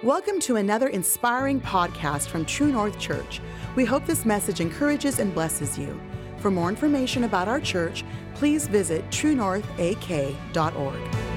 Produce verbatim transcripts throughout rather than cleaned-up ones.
Welcome to another inspiring podcast from True North Church. We hope this message encourages and blesses you. For more information about our church, please visit true north a k dot org.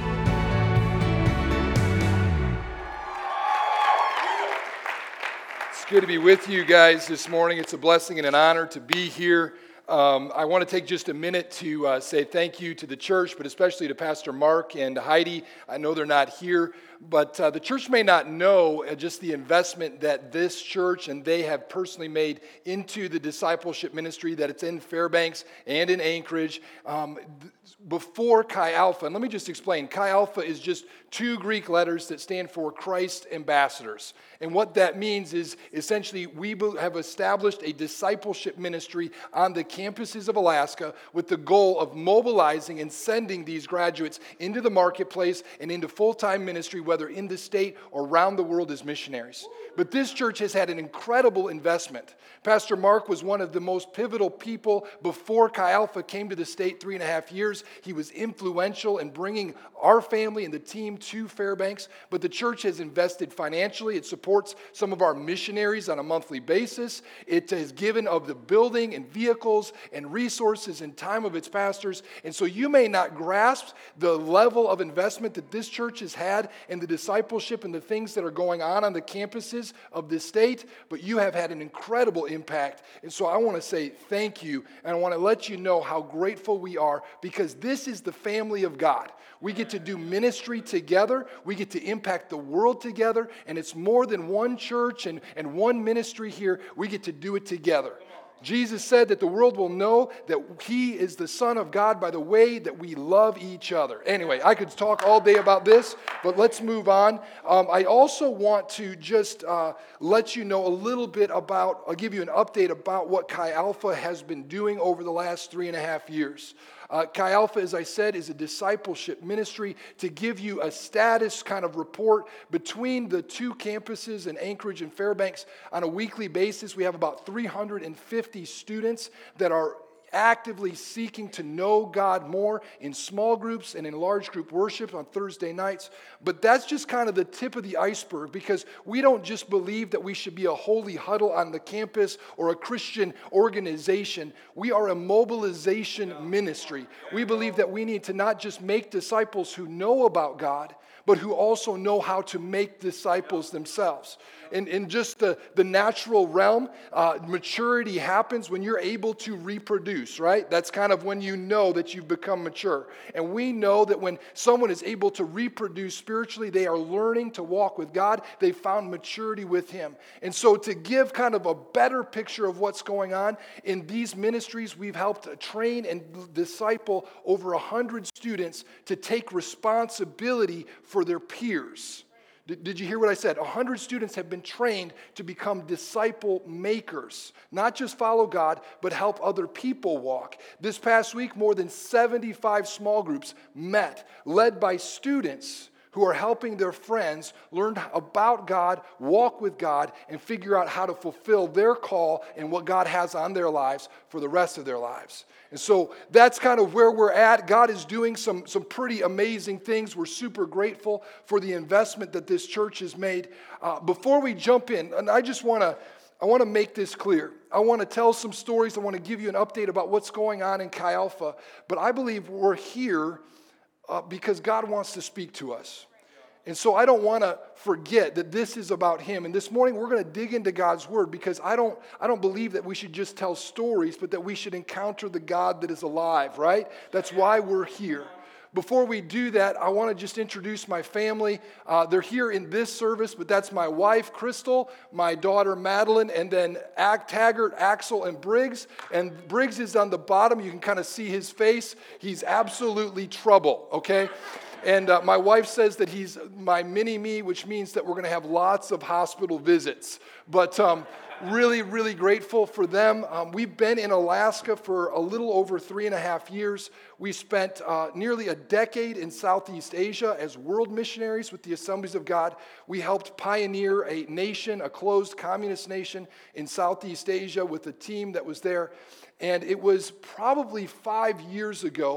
It's good to be with you guys this morning. It's a blessing and an honor to be here. Um, I want to take just a minute to uh, say thank you to the church, but especially to Pastor Mark and Heidi. I know they're not here, but uh, the church may not know uh, just the investment that this church and they have personally made into the discipleship ministry, that it's in Fairbanks and in Anchorage. Um, th- before Chi Alpha, and let me just explain, Chi Alpha is just two Greek letters that stand for Christ Ambassadors. And what that means is essentially we have established a discipleship ministry on the campuses of Alaska with the goal of mobilizing and sending these graduates into the marketplace and into full-time ministry, whether in the state or around the world as missionaries. But this church has had an incredible investment. Pastor Mark was one of the most pivotal people before Chi Alpha came to the state three and a half years. He was influential in bringing our family and the team to Fairbanks, but the church has invested financially. It supports some of our missionaries on a monthly basis. It has given of the building and vehicles and resources and time of its pastors. And so you may not grasp the level of investment that this church has had in the discipleship and the things that are going on on the campuses of this state, but you have had an incredible impact. And so I want to say thank you, and I want to let you know how grateful we are, because this is the family of God. We get to do ministry together. We get to impact the world together. And it's more than one church and, and one ministry here. We get to do it together. Jesus said that the world will know that he is the Son of God by the way that we love each other. Anyway, I could talk all day about this, but let's move on. Um, I also want to just uh, let you know a little bit about, I'll give you an update about what Chi Alpha has been doing over the last three and a half years. Uh, Chi Alpha, as I said, is a discipleship ministry to give you a status kind of report between the two campuses in Anchorage and Fairbanks on a weekly basis. We have about three hundred fifty students that are actively seeking to know God more in small groups and in large group worship on Thursday nights. But that's just kind of the tip of the iceberg, because we don't just believe that we should be a holy huddle on the campus or a Christian organization. We are a mobilization ministry. We believe that we need to not just make disciples who know about God, but who also know how to make disciples themselves. In, in just the, the natural realm, uh, maturity happens when you're able to reproduce, right? That's kind of when you know that you've become mature. And we know that when someone is able to reproduce spiritually, they are learning to walk with God. They found maturity with Him. And so to give kind of a better picture of what's going on, in these ministries, we've helped train and disciple over one hundred students to take responsibility for their peers. Did you hear what I said? one hundred students have been trained to become disciple makers. Not just follow God, but help other people walk. This past week, more than seventy-five small groups met, led by students who are helping their friends learn about God, walk with God, and figure out how to fulfill their call and what God has on their lives for the rest of their lives. And so that's kind of where we're at. God is doing some, some pretty amazing things. We're super grateful for the investment that this church has made. Uh, before we jump in, and I just want to I want to make this clear. I want to tell some stories. I want to give you an update about what's going on in Chi Alpha. But I believe we're here uh, because God wants to speak to us. And so I don't want to forget that this is about Him. And this morning we're going to dig into God's Word, because I don't, I don't believe that we should just tell stories, but that we should encounter the God that is alive, right? That's why we're here. Before we do that, I want to just introduce my family. Uh, they're here in this service, but that's my wife, Crystal, my daughter, Madeline, and then Taggart, Axel, and Briggs. And Briggs is on the bottom. You can kind of see his face. He's absolutely trouble, okay? And uh, my wife says that he's my mini-me, which means that we're going to have lots of hospital visits. But um, really, really grateful for them. Um, we've been in Alaska for a little over three and a half years. We spent uh, nearly a decade in Southeast Asia as world missionaries with the Assemblies of God. We helped pioneer a nation, a closed communist nation in Southeast Asia with a team that was there. And it was probably five years ago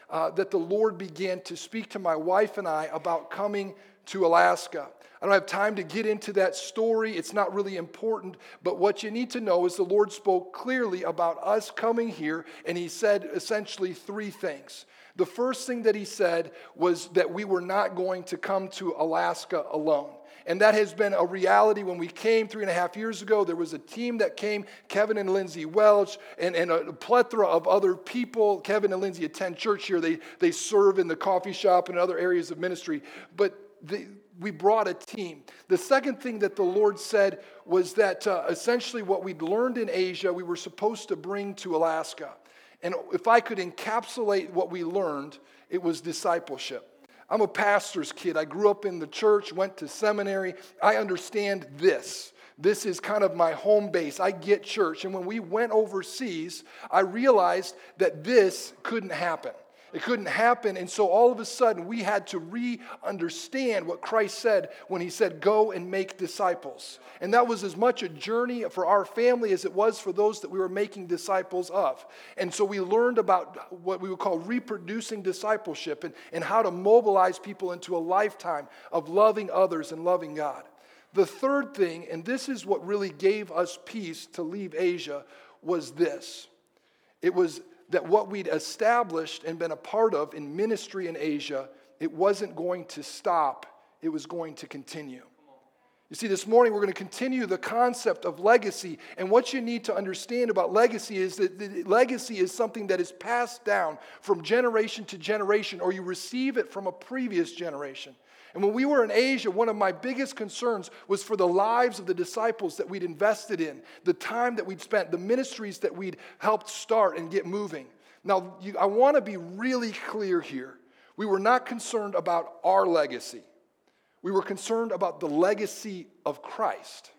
uh, that the Lord began to speak to my wife and I about coming to Alaska. I don't have time to get into that story. It's not really important. But what you need to know is the Lord spoke clearly about us coming here, and he said essentially three things. The first thing that he said was that we were not going to come to Alaska alone. And that has been a reality. When we came three and a half years ago, there was a team that came, Kevin and Lindsay Welch, and, and a plethora of other people. Kevin and Lindsay attend church here. They, they serve in the coffee shop and other areas of ministry. But the, we brought a team. The second thing that the Lord said was that uh, essentially what we'd learned in Asia, we were supposed to bring to Alaska. And if I could encapsulate what we learned, it was discipleship. I'm a pastor's kid. I grew up in the church, went to seminary. I understand this. This is kind of my home base. I get church. And when we went overseas, I realized that this couldn't happen. It couldn't happen, and so all of a sudden we had to re-understand what Christ said when he said, go and make disciples. And that was as much a journey for our family as it was for those that we were making disciples of. And so we learned about what we would call reproducing discipleship and, and how to mobilize people into a lifetime of loving others and loving God. The third thing, and this is what really gave us peace to leave Asia, was this. It was that what we'd established and been a part of in ministry in Asia, it wasn't going to stop, it was going to continue. You see, this morning we're going to continue the concept of legacy, and what you need to understand about legacy is that the legacy is something that is passed down from generation to generation, or you receive it from a previous generation. And when we were in Asia, one of my biggest concerns was for the lives of the disciples that we'd invested in, the time that we'd spent, the ministries that we'd helped start and get moving. Now, you, I want to be really clear here. We were not concerned about our legacy. We were concerned about the legacy of Christ.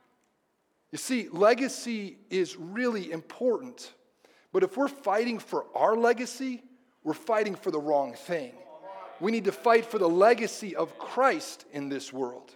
You see, legacy is really important, but if we're fighting for our legacy, we're fighting for the wrong thing. We need to fight for the legacy of Christ in this world.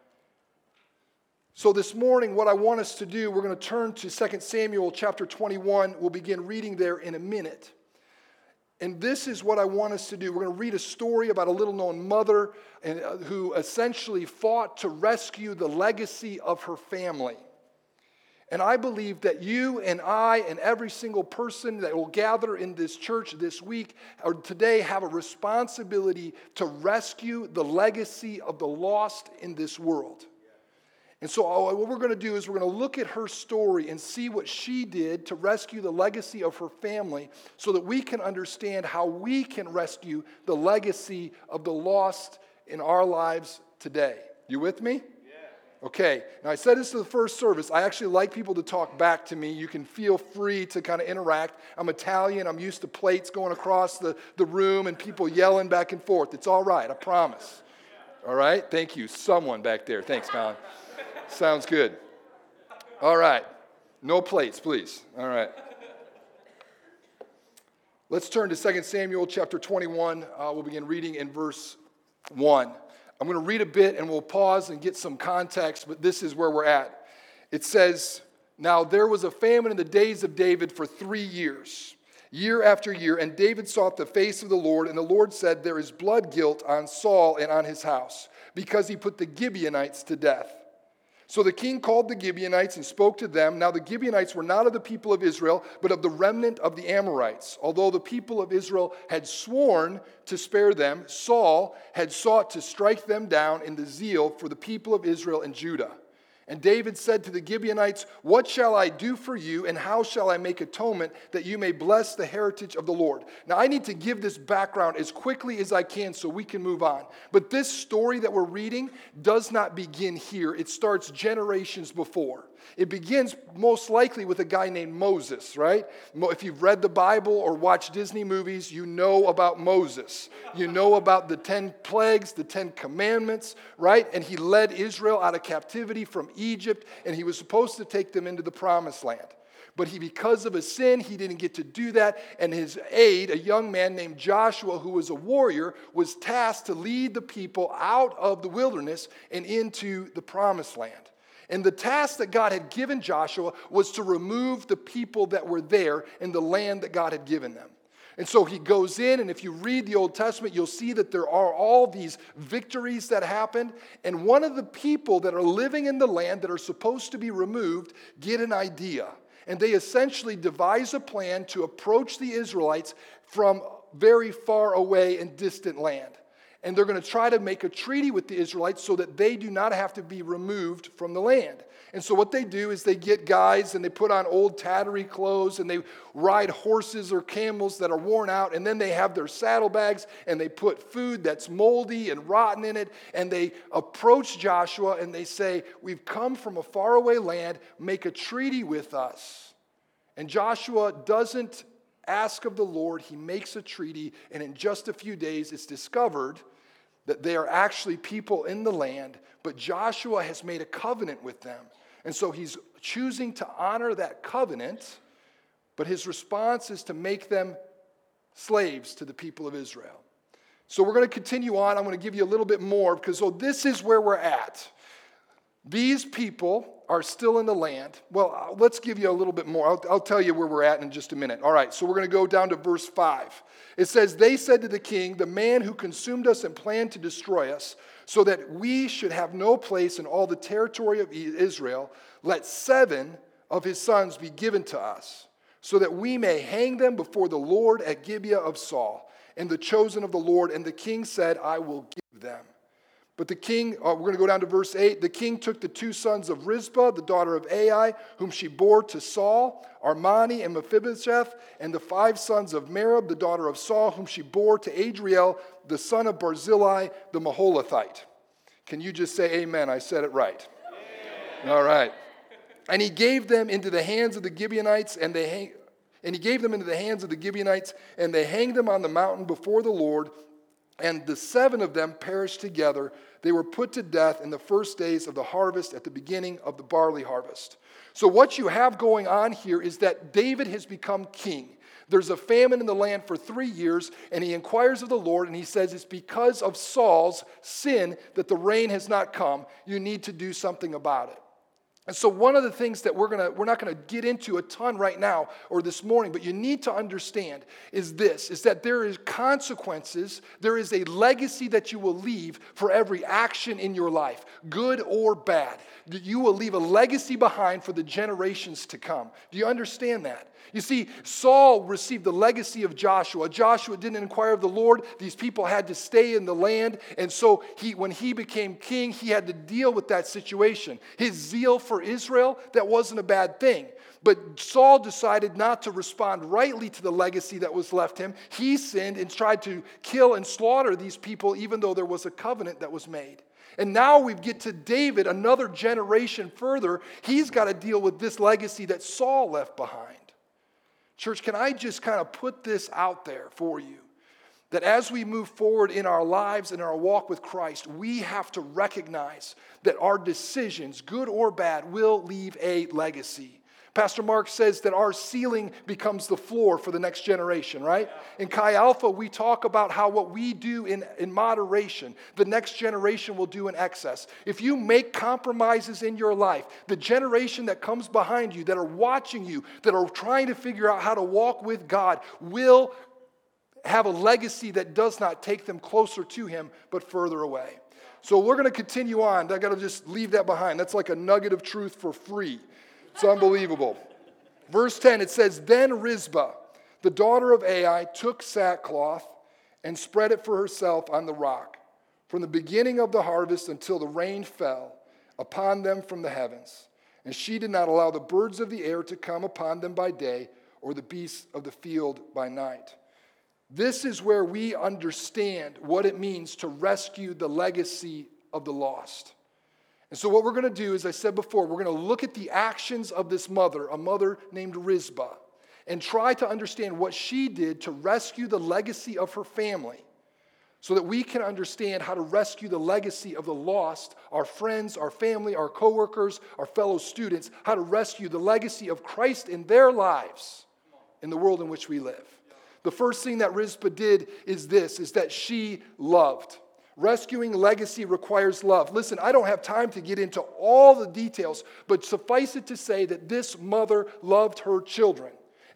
So this morning, what I want us to do, we're going to turn to Second Samuel chapter twenty-one. We'll begin reading there in a minute. And this is what I want us to do. We're going to read a story about a little-known mother who essentially fought to rescue the legacy of her family. And I believe that you and I and every single person that will gather in this church this week or today have a responsibility to rescue the legacy of the lost in this world. And so what we're going to do is we're going to look at her story and see what she did to rescue the legacy of her family so that we can understand how we can rescue the legacy of the lost in our lives today. You with me? Okay, now I said this to the first service. I actually like people to talk back to me. You can feel free to kind of interact. I'm Italian. I'm used to plates going across the, the room and people yelling back and forth. It's all right, I promise. All right, thank you. Someone back there. Thanks, Colin. Sounds good. All right, no plates, please. All right. Let's turn to Second Samuel chapter twenty-one. Uh, we'll begin reading in verse one. I'm going to read a bit and we'll pause and get some context, but this is where we're at. It says, now there was a famine in the days of David for three years, year after year, and David sought the face of the Lord, and the Lord said, there is blood guilt on Saul and on his house, because he put the Gibeonites to death. So the king called the Gibeonites and spoke to them. Now the Gibeonites were not of the people of Israel, but of the remnant of the Amorites. Although the people of Israel had sworn to spare them, Saul had sought to strike them down in the zeal for the people of Israel and Judah. And David said to the Gibeonites, what shall I do for you, and how shall I make atonement that you may bless the heritage of the Lord? Now, I need to give this background as quickly as I can so we can move on. But this story that we're reading does not begin here. It starts generations before. It begins most likely with a guy named Moses, right? If you've read the Bible or watched Disney movies, you know about Moses. You know about the ten plagues, the ten commandments, right? And he led Israel out of captivity from Egypt, and he was supposed to take them into the promised land. But he, because of a sin, he didn't get to do that, and his aide, a young man named Joshua, who was a warrior, was tasked to lead the people out of the wilderness and into the promised land. And the task that God had given Joshua was to remove the people that were there in the land that God had given them. And so he goes in, and if you read the Old Testament, you'll see that there are all these victories that happened. And one of the people that are living in the land that are supposed to be removed get an idea. And they essentially devise a plan to approach the Israelites from very far away and distant land. And they're going to try to make a treaty with the Israelites so that they do not have to be removed from the land. And so what they do is they get guys and they put on old tattery clothes and they ride horses or camels that are worn out, and then they have their saddlebags and they put food that's moldy and rotten in it, and they approach Joshua and they say, "We've come from a faraway land, make a treaty with us." And Joshua doesn't ask of the Lord, he makes a treaty, and in just a few days it's discovered that they are actually people in the land, but Joshua has made a covenant with them. And so he's choosing to honor that covenant, but his response is to make them slaves to the people of Israel. So we're going to continue on. I'm going to give you a little bit more, because so this is where we're at. These people are still in the land. Well, let's give you a little bit more. I'll, I'll tell you where we're at in just a minute. All right, so we're going to go down to verse five. It says, "They said to the king, 'The man who consumed us and planned to destroy us, so that we should have no place in all the territory of Israel, let seven of his sons be given to us, so that we may hang them before the Lord at Gibeah of Saul, and the chosen of the Lord.' And the king said, 'I will give them.' But the king," uh, we're going to go down to verse eight, "the king took the two sons of Rizpah, the daughter of Ai, whom she bore to Saul, Armani and Mephibosheth, and the five sons of Merab, the daughter of Saul, whom she bore to Adriel, the son of Barzillai, the Maholathite." Can you just say amen? I said it right. Amen. All right. "And he gave them into the hands of the Gibeonites, and they hang, and he gave them into the hands of the Gibeonites, and they hanged them on the mountain before the Lord. And the seven of them perished together. They were put to death in the first days of the harvest, at the beginning of the barley harvest." So what you have going on here is that David has become king. There's a famine in the land for three years, and he inquires of the Lord, and he says, "It's because of Saul's sin that the rain has not come. You need to do something about it." And so one of the things that we're gonna we're not going to get into a ton right now or this morning, but you need to understand is this, is that there is consequences, there is a legacy that you will leave for every action in your life, good or bad. You will leave a legacy behind for the generations to come. Do you understand that? You see, Saul received the legacy of Joshua. Joshua didn't inquire of the Lord. These people had to stay in the land. And so he, when he became king, he had to deal with that situation. His zeal for Israel, that wasn't a bad thing. But Saul decided not to respond rightly to the legacy that was left him. He sinned and tried to kill and slaughter these people, even though there was a covenant that was made. And now we get to David, another generation further. He's got to deal with this legacy that Saul left behind. Church, can I just kind of put this out there for you? That as we move forward in our lives and our walk with Christ, we have to recognize that our decisions, good or bad, will leave a legacy. Pastor Mark says that our ceiling becomes the floor for the next generation, right? In Chi Alpha, we talk about how what we do in, in moderation, the next generation will do in excess. If you make compromises in your life, the generation that comes behind you, that are watching you, that are trying to figure out how to walk with God, will have a legacy that does not take them closer to Him, but further away. So we're going to continue on. I got to just leave that behind. That's like a nugget of truth for free. It's unbelievable. Verse ten, it says, "Then Rizpah, the daughter of Ai, took sackcloth and spread it for herself on the rock, from the beginning of the harvest until the rain fell upon them from the heavens. And she did not allow the birds of the air to come upon them by day, or the beasts of the field by night." This is where we understand what it means to rescue the legacy of the lost. And so what we're going to do, as I said before, we're going to look at the actions of this mother, a mother named Rizpah, and try to understand what she did to rescue the legacy of her family, so that we can understand how to rescue the legacy of the lost, our friends, our family, our coworkers, our fellow students, how to rescue the legacy of Christ in their lives in the world in which we live. The first thing that Rizpah did is this, is that she loved. Rescuing legacy requires love. Listen, I don't have time to get into all the details, but suffice it to say that this mother loved her children.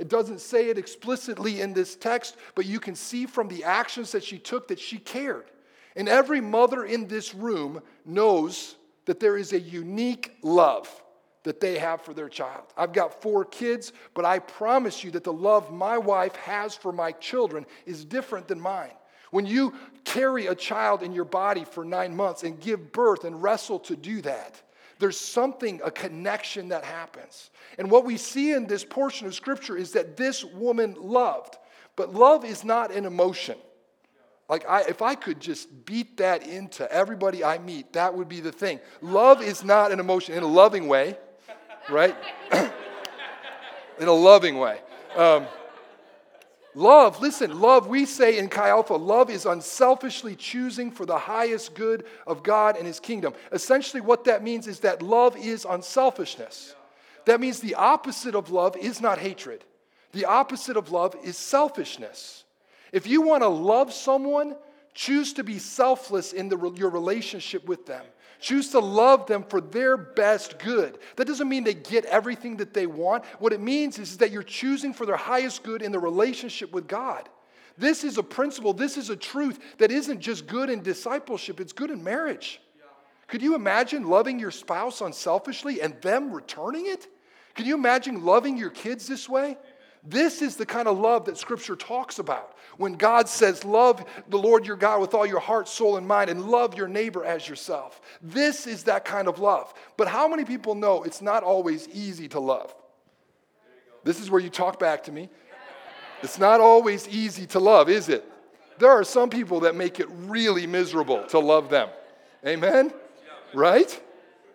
It doesn't say it explicitly in this text, but you can see from the actions that she took that she cared. And every mother in this room knows that there is a unique love that they have for their child. I've got four kids, but I promise you that the love my wife has for my children is different than mine. When you carry a child in your body for nine months and give birth and wrestle to do that, there's something, a connection that happens. And what we see in this portion of Scripture is that this woman loved. But love is not an emotion. Like, I, if I could just beat that into everybody I meet, that would be the thing. Love is not an emotion in a loving way, right? In a loving way. Um, love, listen, love, we say in Chi Alpha, love is unselfishly choosing for the highest good of God and His kingdom. Essentially, what that means is that love is unselfishness. That means the opposite of love is not hatred. The opposite of love is selfishness. If you want to love someone, choose to be selfless in the, your relationship with them. Choose to love them for their best good. That doesn't mean they get everything that they want. What it means is that you're choosing for their highest good in the relationship with God. This is a principle, this is a truth that isn't just good in discipleship, it's good in marriage. Could you imagine loving your spouse unselfishly and them returning it? Can you imagine loving your kids this way? This is the kind of love that Scripture talks about. When God says, love the Lord your God with all your heart, soul, and mind, and love your neighbor as yourself. This is that kind of love. But how many people know it's not always easy to love? This is where you talk back to me. It's not always easy to love, is it? There are some people that make it really miserable to love them. Amen? Right?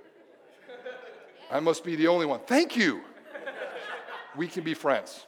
I must be the only one. Thank you. We can be friends.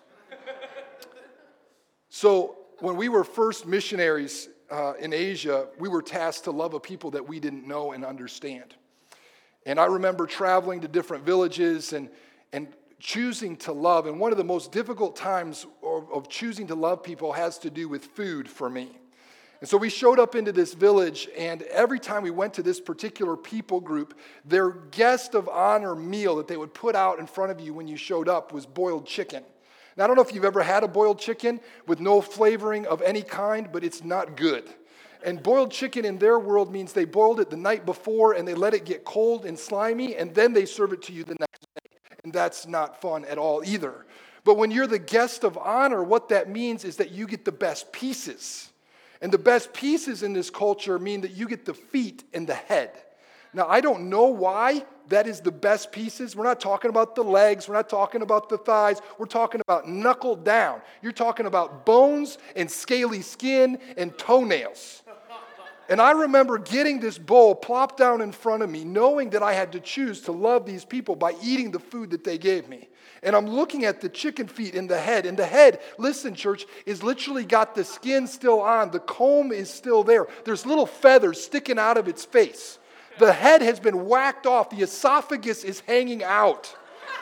So when we were first missionaries uh, in Asia, we were tasked to love a people that we didn't know and understand. And I remember traveling to different villages and, and choosing to love. And one of the most difficult times of, of choosing to love people has to do with food for me. And so we showed up into this village, and every time we went to this particular people group, their guest of honor meal that they would put out in front of you when you showed up was boiled chicken. Now, I don't know if you've ever had a boiled chicken with no flavoring of any kind, but it's not good. And boiled chicken in their world means they boiled it the night before and they let it get cold and slimy, and then they serve it to you the next day. And that's not fun at all either. But when you're the guest of honor, what that means is that you get the best pieces. And the best pieces in this culture mean that you get the feet and the head. Now, I don't know why that is the best pieces. We're not talking about the legs. We're not talking about the thighs. We're talking about knuckle down. You're talking about bones and scaly skin and toenails. And I remember getting this bowl plopped down in front of me, knowing that I had to choose to love these people by eating the food that they gave me. And I'm looking at the chicken feet in the head. And the head, listen, church, is literally got the skin still on. The comb is still there. There's little feathers sticking out of its face. The head has been whacked off. The esophagus is hanging out.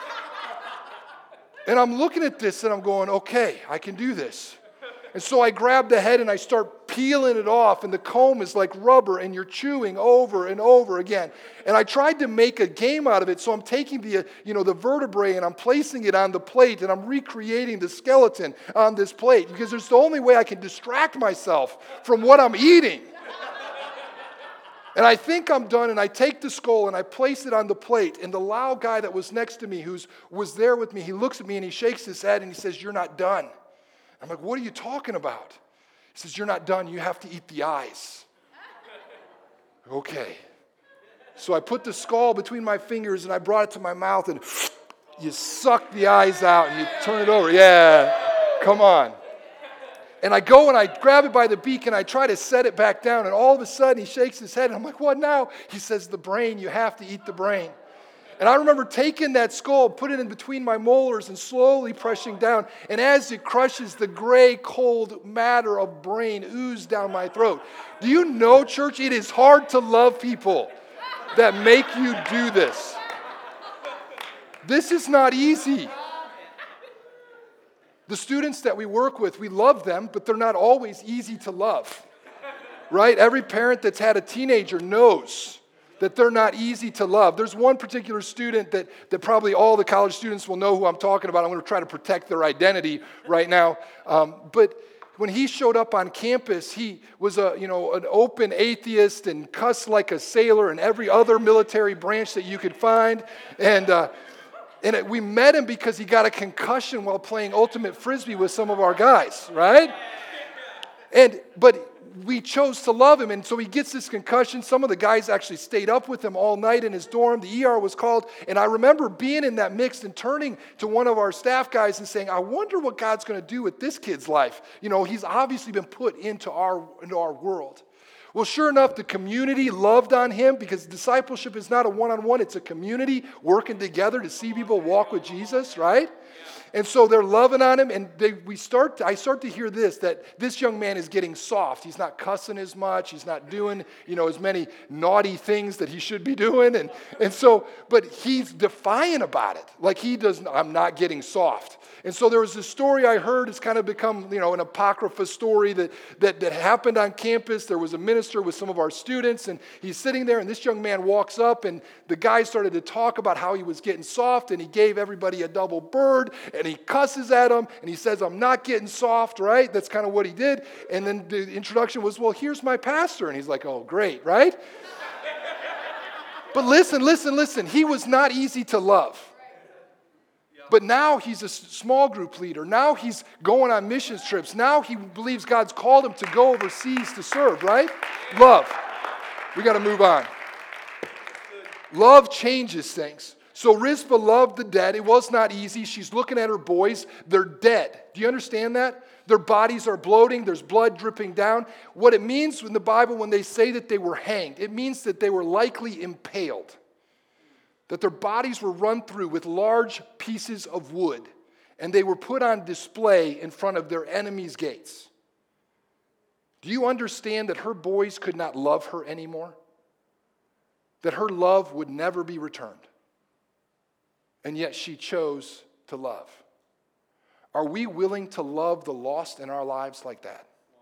And I'm looking at this and I'm going, okay, I can do this. And so I grab the head and I start peeling it off, and the comb is like rubber and you're chewing over and over again. And I tried to make a game out of it, so I'm taking the, you know, the vertebrae and I'm placing it on the plate and I'm recreating the skeleton on this plate because it's the only way I can distract myself from what I'm eating. And I think I'm done, and I take the skull and I place it on the plate, and the Lao guy that was next to me, who was there with me, he looks at me and he shakes his head and he says, "You're not done." I'm like, "What are you talking about?" He says, "You're not done. You have to eat the eyes." Okay. So I put the skull between my fingers and I brought it to my mouth, and you suck the eyes out and you turn it over. Yeah, come on. And I go and I grab it by the beak and I try to set it back down, and all of a sudden he shakes his head and I'm like, "What now?" He says, "The brain. You have to eat the brain." And I remember taking that skull, putting it in between my molars and slowly pressing down. And as it crushes, the gray, cold matter of brain oozed down my throat. Do you know, church, it is hard to love people that make you do this. This is not easy. The students that we work with, we love them, but they're not always easy to love. Right? Every parent that's had a teenager knows that they're not easy to love. There's one particular student that, that probably all the college students will know who I'm talking about. I'm going to try to protect their identity right now. Um, but when he showed up on campus, he was a you know an open atheist and cussed like a sailor in every other military branch that you could find. And uh, and it, we met him because he got a concussion while playing ultimate frisbee with some of our guys, right? And but. We chose to love him, and so he gets this concussion. Some of the guys actually stayed up with him all night in his dorm. The E R was called, and I remember being in that mix and turning to one of our staff guys and saying, I wonder what God's going to do with this kid's life. You know, he's obviously been put into our, into our world. Well, sure enough, the community loved on him because discipleship is not a one-on-one. It's a community working together to see people walk with Jesus, right? And so they're loving on him, and they, we start. To, I start to hear this, that this young man is getting soft. He's not cussing as much. He's not doing, you know, as many naughty things that he should be doing. And, and so, but he's defiant about it. Like he doesn't, I'm not getting soft. And so there was this story I heard. It's kind of become, you know, an apocrypha story that, that, that happened on campus. There was a minister with some of our students, and he's sitting there, and this young man walks up, and the guy started to talk about how he was getting soft, and he gave everybody a double bird, and he cusses at him, and he says, I'm not getting soft, right? That's kind of what he did. And then the introduction was, well, here's my pastor. And he's like, oh, great, right? But listen, listen, listen. He was not easy to love. But now he's a small group leader. Now he's going on missions trips. Now he believes God's called him to go overseas to serve, right? Love. We got to move on. Love changes things. So Rizpah loved the dead. It was not easy. She's looking at her boys. They're dead. Do you understand that? Their bodies are bloating. There's blood dripping down. What it means in the Bible when they say that they were hanged, it means that they were likely impaled. That their bodies were run through with large pieces of wood, and they were put on display in front of their enemies' gates. Do you understand that her boys could not love her anymore? That her love would never be returned? And yet she chose to love. Are we willing to love the lost in our lives like that?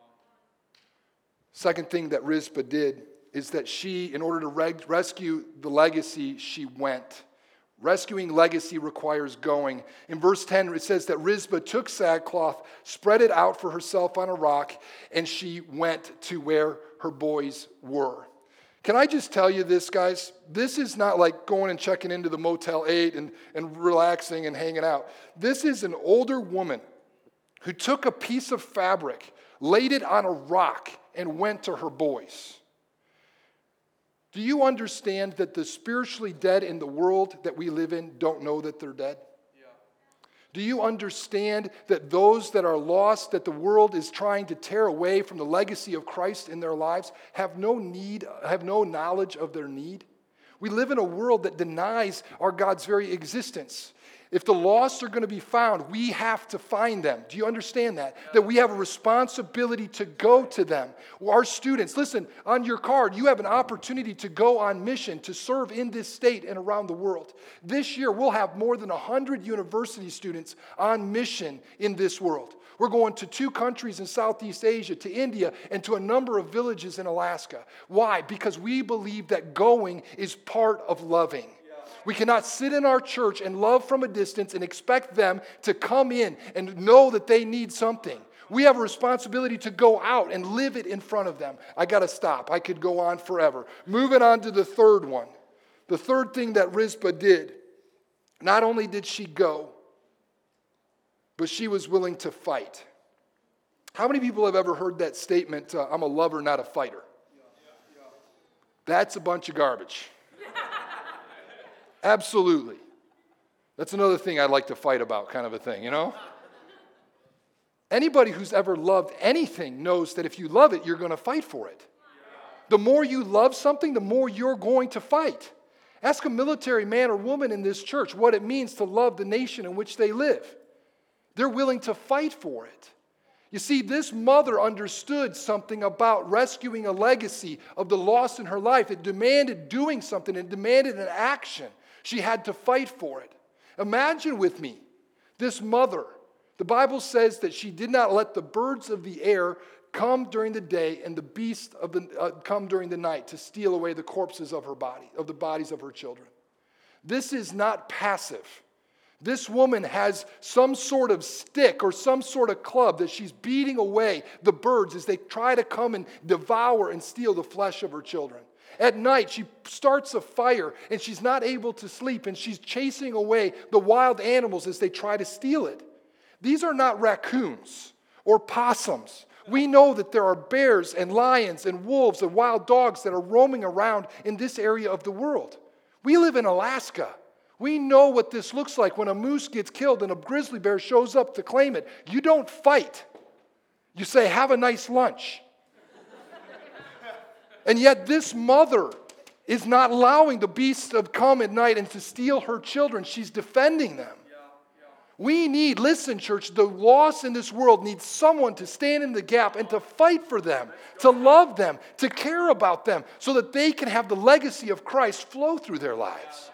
Second thing that Rizpah did is that she, in order to reg- rescue the legacy, she went. Rescuing legacy requires going. In verse ten, it says that Rizpah took sackcloth, spread it out for herself on a rock, and she went to where her boys were. Can I just tell you this, guys? This is not like going and checking into the Motel eight and, and relaxing and hanging out. This is an older woman who took a piece of fabric, laid it on a rock, and went to her boys. Do you understand that the spiritually dead in the world that we live in don't know that they're dead? Yeah. Do you understand that those that are lost, that the world is trying to tear away from the legacy of Christ in their lives, have no need, have no knowledge of their need? We live in a world that denies our God's very existence. If the lost are going to be found, we have to find them. Do you understand that? That we have a responsibility to go to them. Our students, listen, on your card, you have an opportunity to go on mission, to serve in this state and around the world. This year, we'll have more than one hundred university students on mission in this world. We're going to two countries in Southeast Asia, to India, and to a number of villages in Alaska. Why? Because we believe that going is part of loving. We cannot sit in our church and love from a distance and expect them to come in and know that they need something. We have a responsibility to go out and live it in front of them. I got to stop. I could go on forever. Moving on to the third one. The third thing that Rizpah did, not only did she go, but she was willing to fight. How many people have ever heard that statement, uh, I'm a lover, not a fighter? That's a bunch of garbage. Absolutely. That's another thing I'd like to fight about, kind of a thing, you know? Anybody who's ever loved anything knows that if you love it, you're going to fight for it. The more you love something, the more you're going to fight. Ask a military man or woman in this church what it means to love the nation in which they live. They're willing to fight for it. You see, this mother understood something about rescuing a legacy of the lost in her life. It demanded doing something. It demanded an action. She had to fight for it. Imagine with me, this mother. The Bible says that she did not let the birds of the air come during the day and the beasts of the uh, come during the night to steal away the corpses of her body, of the bodies of her children. This is not passive. This woman has some sort of stick or some sort of club that she's beating away the birds as they try to come and devour and steal the flesh of her children. At night, she starts a fire and she's not able to sleep, and she's chasing away the wild animals as they try to steal it. These are not raccoons or possums. We know that there are bears and lions and wolves and wild dogs that are roaming around in this area of the world. We live in Alaska. We know what this looks like when a moose gets killed and a grizzly bear shows up to claim it. You don't fight. You say, have a nice lunch. And yet this mother is not allowing the beasts to come at night and to steal her children. She's defending them. Yeah, yeah. We need, listen, church, the lost in this world needs someone to stand in the gap and to fight for them, to love them, to care about them, so that they can have the legacy of Christ flow through their lives.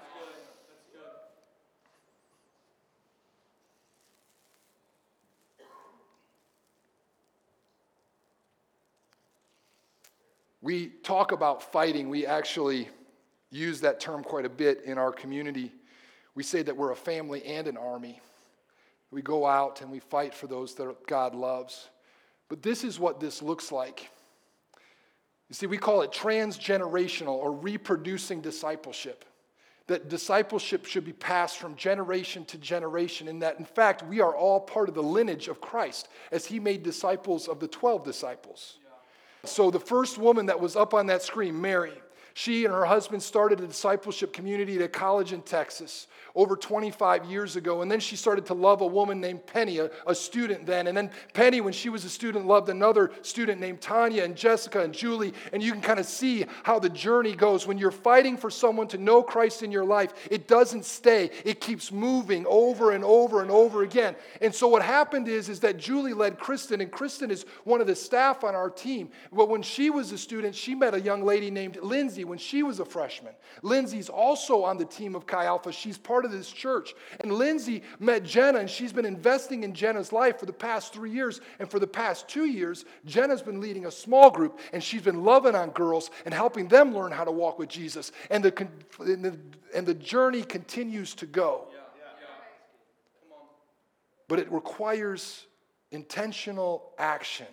We talk about fighting. We actually use that term quite a bit in our community. We say that we're a family and an army. We go out and we fight for those that God loves. But this is what this looks like. You see, we call it transgenerational or reproducing discipleship. That discipleship should be passed from generation to generation, and that, in fact, we are all part of the lineage of Christ as he made disciples of the twelve disciples. So the first woman that was up on that screen, Mary, she and her husband started a discipleship community at a college in Texas over twenty-five years ago. And then she started to love a woman named Penny, a, a student then. And then Penny, when she was a student, loved another student named Tanya and Jessica and Julie. And you can kind of see how the journey goes. When you're fighting for someone to know Christ in your life, it doesn't stay. It keeps moving over and over and over again. And so what happened is, is that Julie led Kristen, and Kristen is one of the staff on our team. But when she was a student, she met a young lady named Lindsay when she was a freshman. Lindsay's also on the team of Chi Alpha. She's part of this church. And Lindsay met Jenna, and she's been investing in Jenna's life for the past three years. And for the past two years, Jenna's been leading a small group, and she's been loving on girls and helping them learn how to walk with Jesus. And the, and the, and the journey continues to go. Yeah, yeah, yeah. Come on. But it requires intentional action.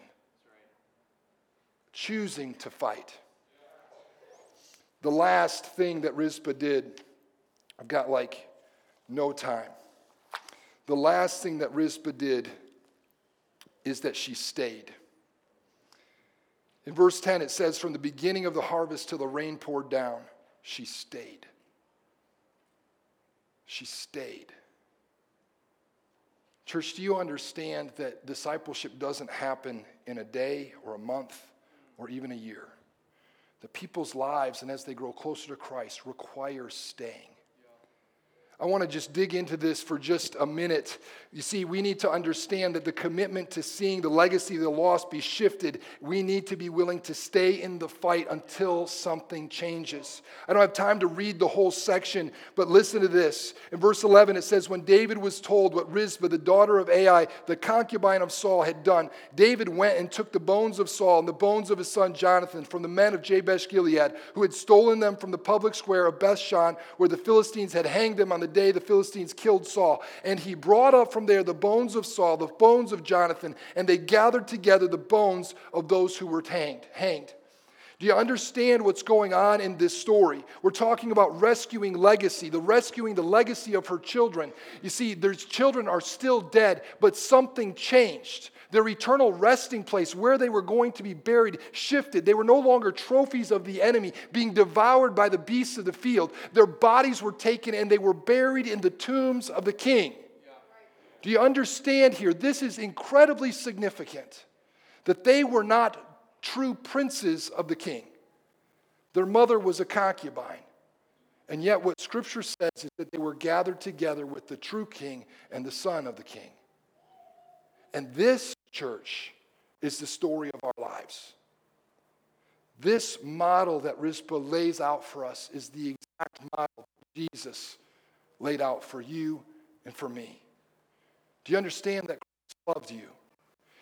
Choosing to fight. The last thing that Rizpah did, I've got like no time. The last thing that Rizpah did is that she stayed. In verse ten, it says, from the beginning of the harvest till the rain poured down, she stayed. She stayed. Church, do you understand that discipleship doesn't happen in a day or a month or even a year? The people's lives, and as they grow closer to Christ, require staying. I want to just dig into this for just a minute. You see, we need to understand that the commitment to seeing the legacy of the lost be shifted, we need to be willing to stay in the fight until something changes. I don't have time to read the whole section, but listen to this. In verse eleven, it says, when David was told what Rizpah, the daughter of Ai, the concubine of Saul, had done, David went and took the bones of Saul and the bones of his son Jonathan from the men of Jabesh Gilead, who had stolen them from the public square of Bethshan, where the Philistines had hanged them on the day the Philistines killed Saul. And he brought up from there the bones of Saul, the bones of Jonathan, and they gathered together the bones of those who were hanged. hanged. Do you understand what's going on in this story? We're talking about rescuing legacy, the rescuing the legacy of her children. You see, their children are still dead, but something changed. Their eternal resting place, where they were going to be buried, shifted. They were no longer trophies of the enemy, being devoured by the beasts of the field. Their bodies were taken and they were buried in the tombs of the king. Yeah. Do you understand here? This is incredibly significant, that they were not true princes of the king. Their mother was a concubine. And yet what Scripture says is that they were gathered together with the true king and the son of the king. And this, church, is the story of our lives. This model that Rizpah lays out for us is the exact model Jesus laid out for you and for me. Do you understand that Christ loved you?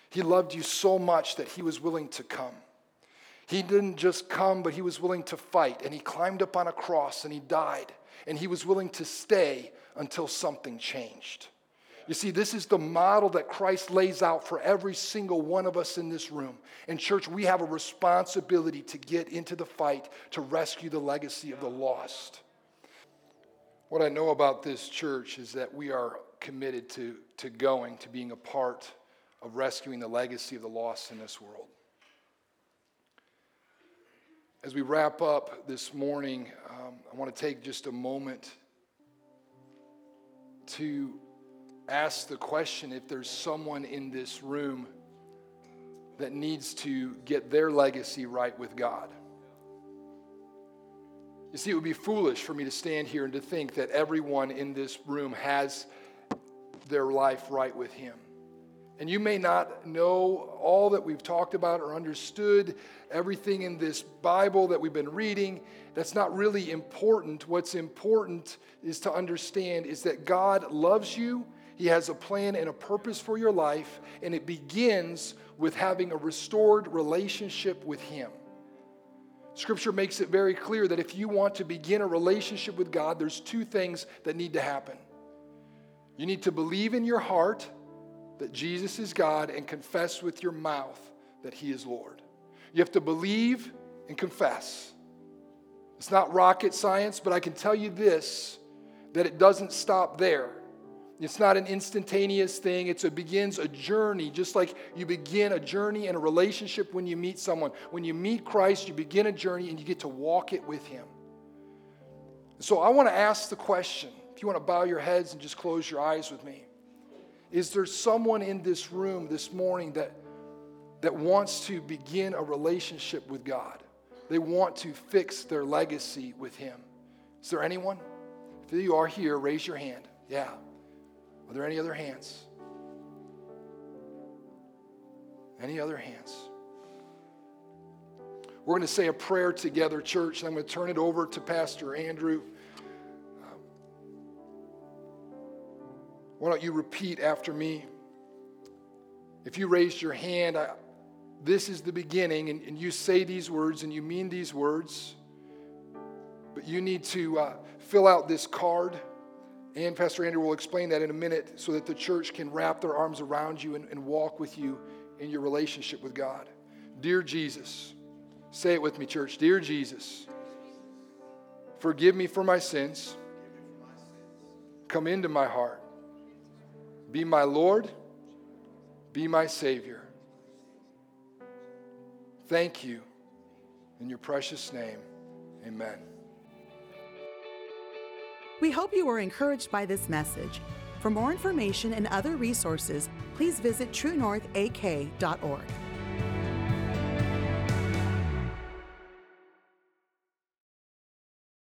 He loved you so much that he was willing to come. He didn't just come, but he was willing to fight. And he climbed up on a cross and he died. And he was willing to stay until something changed. You see, this is the model that Christ lays out for every single one of us in this room. In church, we have a responsibility to get into the fight to rescue the legacy of the lost. What I know about this church is that we are committed to, to going, to being a part of rescuing the legacy of the lost in this world. As we wrap up this morning, um, I want to take just a moment to ask the question if there's someone in this room that needs to get their legacy right with God. You see, it would be foolish for me to stand here and to think that everyone in this room has their life right with him. And you may not know all that we've talked about or understood everything in this Bible that we've been reading. That's not really important. What's important is to understand is that God loves you. He has a plan and a purpose for your life, and it begins with having a restored relationship with him. Scripture makes it very clear that if you want to begin a relationship with God, there's two things that need to happen. You need to believe in your heart that Jesus is God and confess with your mouth that he is Lord. You have to believe and confess. It's not rocket science, but I can tell you this, that it doesn't stop there. It's not an instantaneous thing. It's a begins a journey, just like you begin a journey in a relationship when you meet someone. When you meet Christ, you begin a journey and you get to walk it with him. So I want to ask the question, if you want to bow your heads and just close your eyes with me. Is there someone in this room this morning that, that wants to begin a relationship with God? They want to fix their legacy with him. Is there anyone? If you are here, raise your hand. Yeah. Are there any other hands? Any other hands? We're going to say a prayer together, church, and I'm going to turn it over to Pastor Andrew. Um, why don't you repeat after me? If you raised your hand, I, this is the beginning, and, and you say these words, and you mean these words, but you need to uh, fill out this card. And Pastor Andrew will explain that in a minute so that the church can wrap their arms around you and, and walk with you in your relationship with God. Dear Jesus, say it with me, church. Dear Jesus, forgive me for my sins. Come into my heart. Be my Lord. Be my Savior. Thank you. In your precious name, amen. We hope you were encouraged by this message. For more information and other resources, please visit true north a k dot org.